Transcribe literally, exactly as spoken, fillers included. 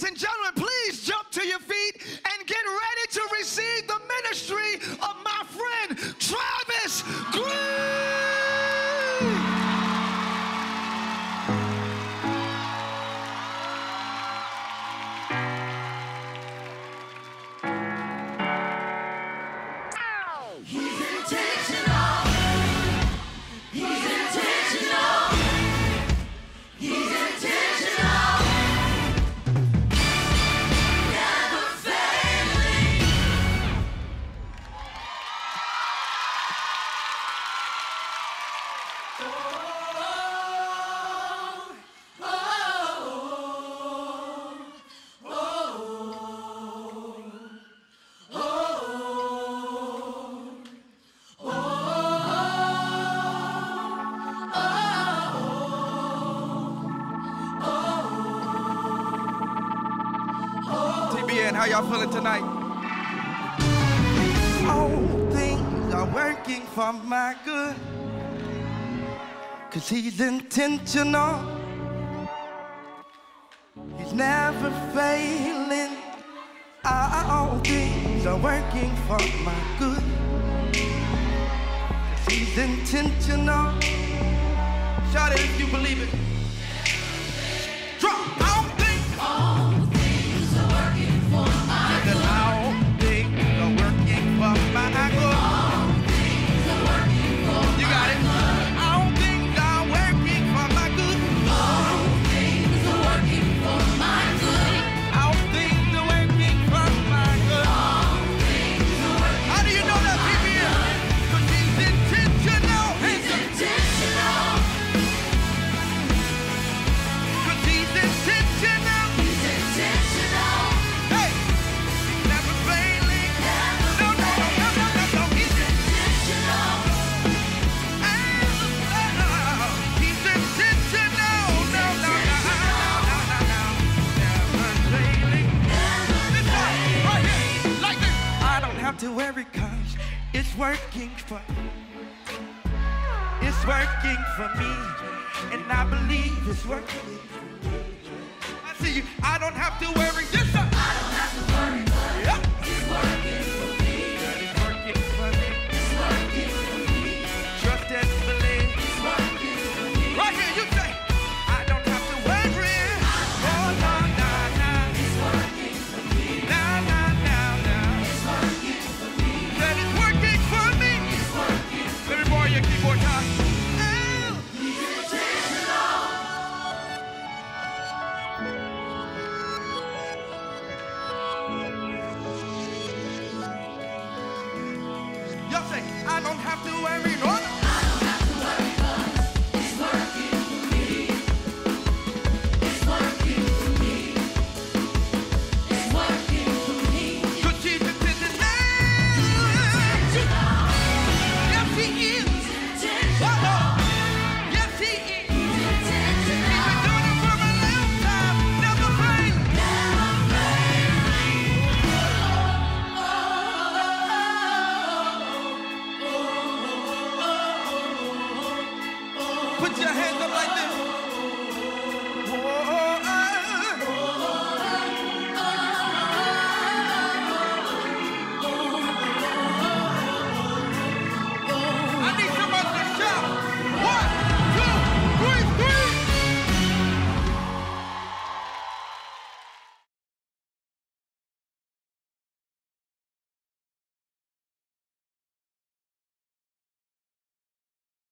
and gentlemen, please jump to your feet and get ready to receive the ministry of my friend, Travis Green. How y'all feeling tonight? All things are working for my good, 'cause he's intentional. He's never failing. All things are working for my good, 'cause he's intentional. Shout it if you believe it. Drop. To worry, 'cause it's working for it's working for me, and I believe it's working. I see you. I don't have to worry. Yes, sir. I don't have to worry, but yeah. It's working for me. It's working for me. It's working for me. Trust and believe. It's working for me. Right here, you say, I don't have to worry. Oh, no, no, no. It's working for me. No, no, no, no. It's working. That is working for me. It's working. Let me borrow your keyboard, Todd. He's intentional. Y'all say, I don't have to worry, no.